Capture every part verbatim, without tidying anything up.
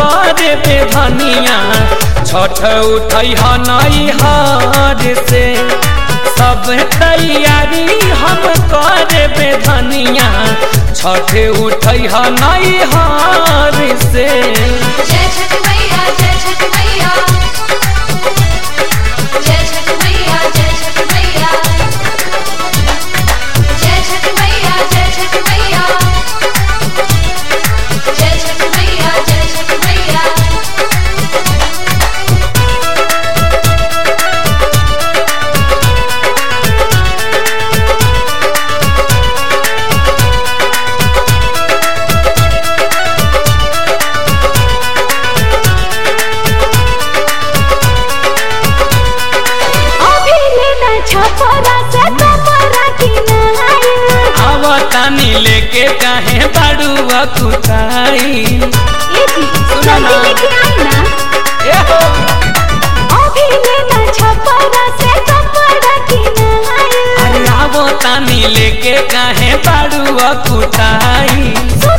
करे बेधनिया छठ उठई हनई हार से सब तैयारी हम करे बेधनिया छठ उठई हनई हार से। जय छठ मैया जय छठ मैया जय छठ मैया जय छठ मैया जय छठ मैया जय छठ मैया जय छठ मैया जय छठ मैया। आवतानी लेके काहे बाड़ुआ कुताई अरे आवतानी लेके काहे बाड़ुआ कुताई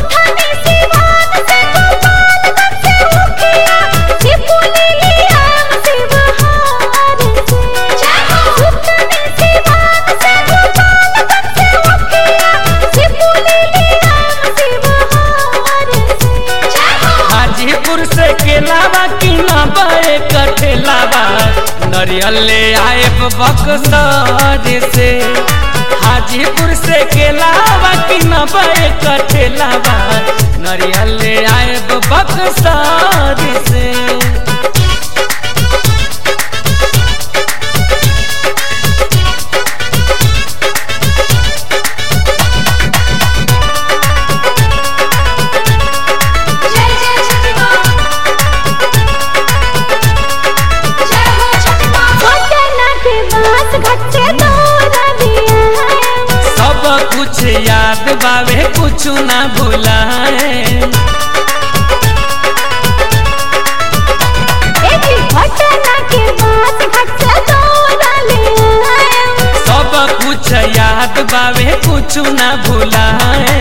से केलावा की ना बड़े कठेलावा नरियल ले आए बक्सर से हाजीपुर से केलावा की ना बड़े कठेलावा नरियल ले आए बक्सर से। कुछ याद बावे कुछ ना भुलाए सब कुछ याद बावे कुछ ना भुलाए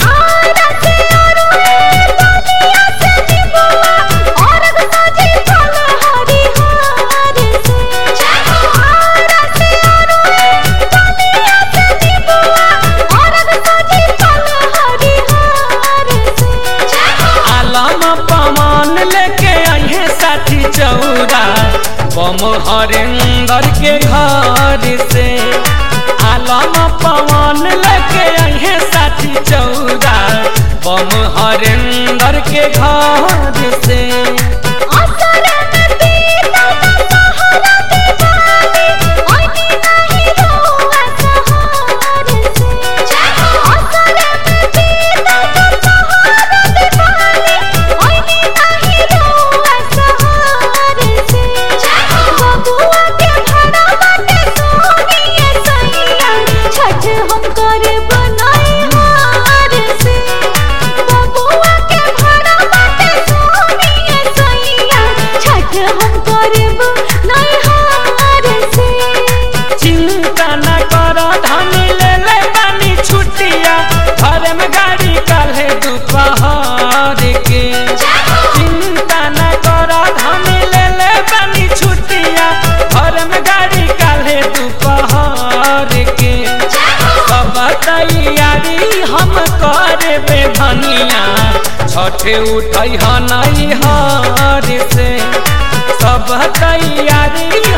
चौरा बम हरेंदर के घर से आलम पवन लेके अहे साथी चौरा बम हरेंदर के घर से। तैयारी हम करे बेधनिया छठ उठई हनई हार से सब तैयारी